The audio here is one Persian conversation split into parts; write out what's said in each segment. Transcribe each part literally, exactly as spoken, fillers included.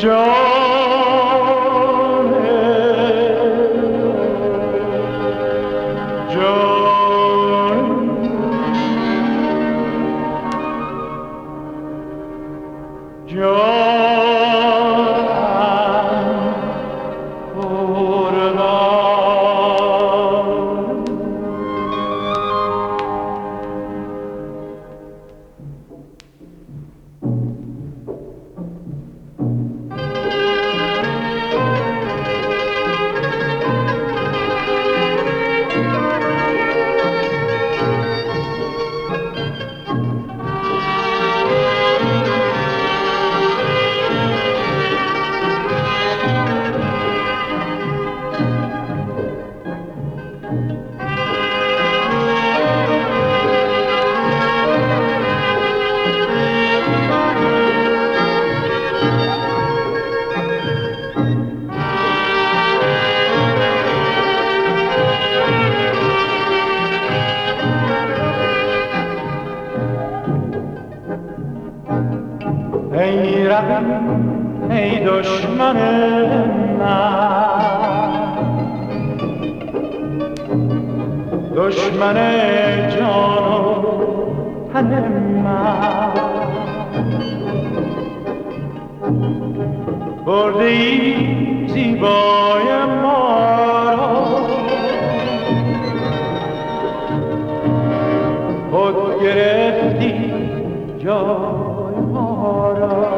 ای رقم ای دشمن من، دشمن جان و تن من، برده ای زیبای ما را، خود گرفتی جای ما را.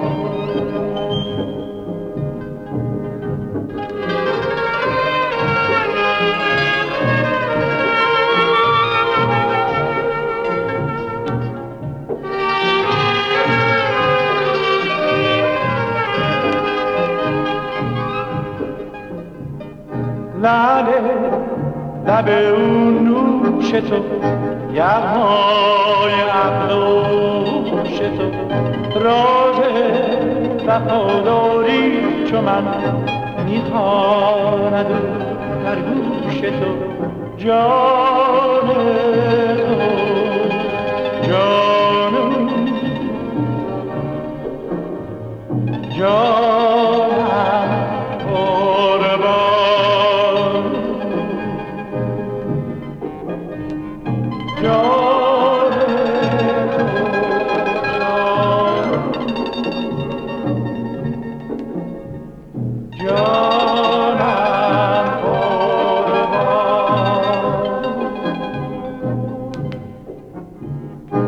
لاله لب اون نوش تو، یغمای ابروش تو، راز وفاداری چو من میخواند در گوش تو. جان تو جانم جانم قربان، جان تو جانم جانم قربان.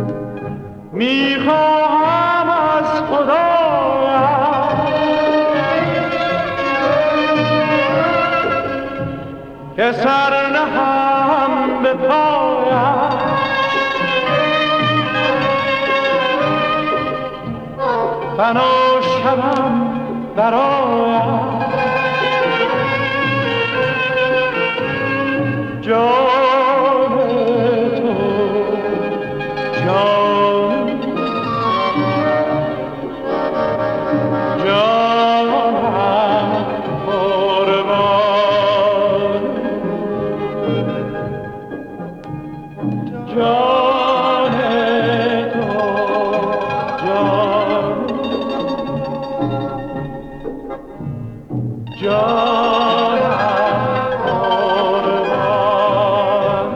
میخواهم از خدایم که سر نهم به پایم، فنا شوم برایم. جان تو جان جانم قربان، جان تو جان جانم قربان.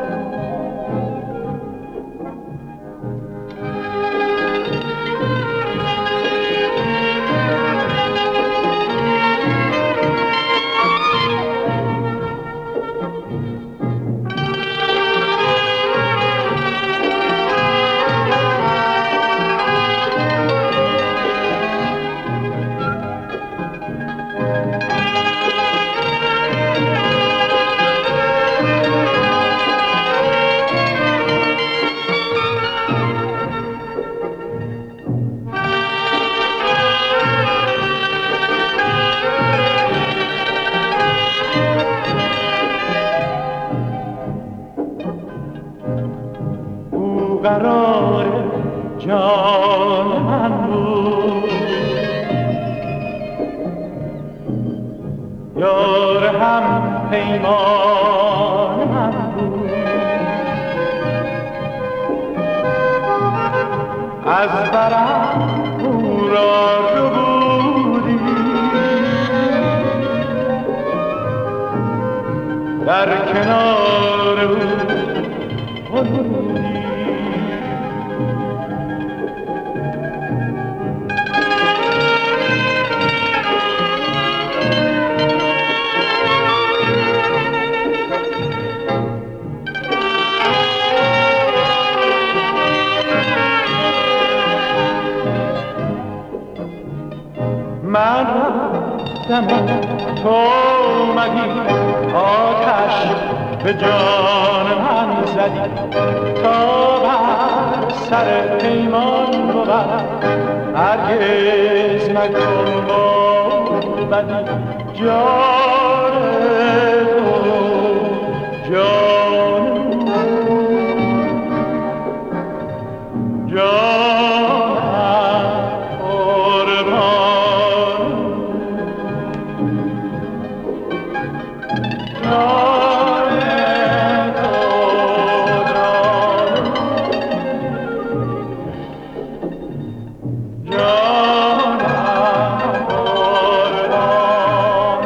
قرار جان من بود، یار هم پیمان من بود، از برم او را ربود کنار او بودی. من رفتم تو اومدی، آتش به جان من زدی، تا بر سر پیمان بود هرگز نکن با بدی. جان تو جان جانم قربان، جان تو جان جانم قربان.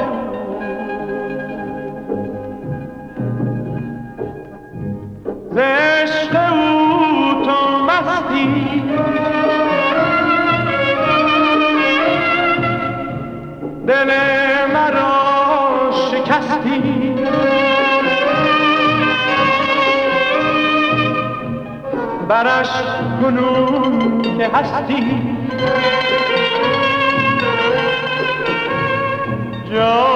ز عشق او تو مستی، دل مرا شکستی، برش کنون که هستی. جان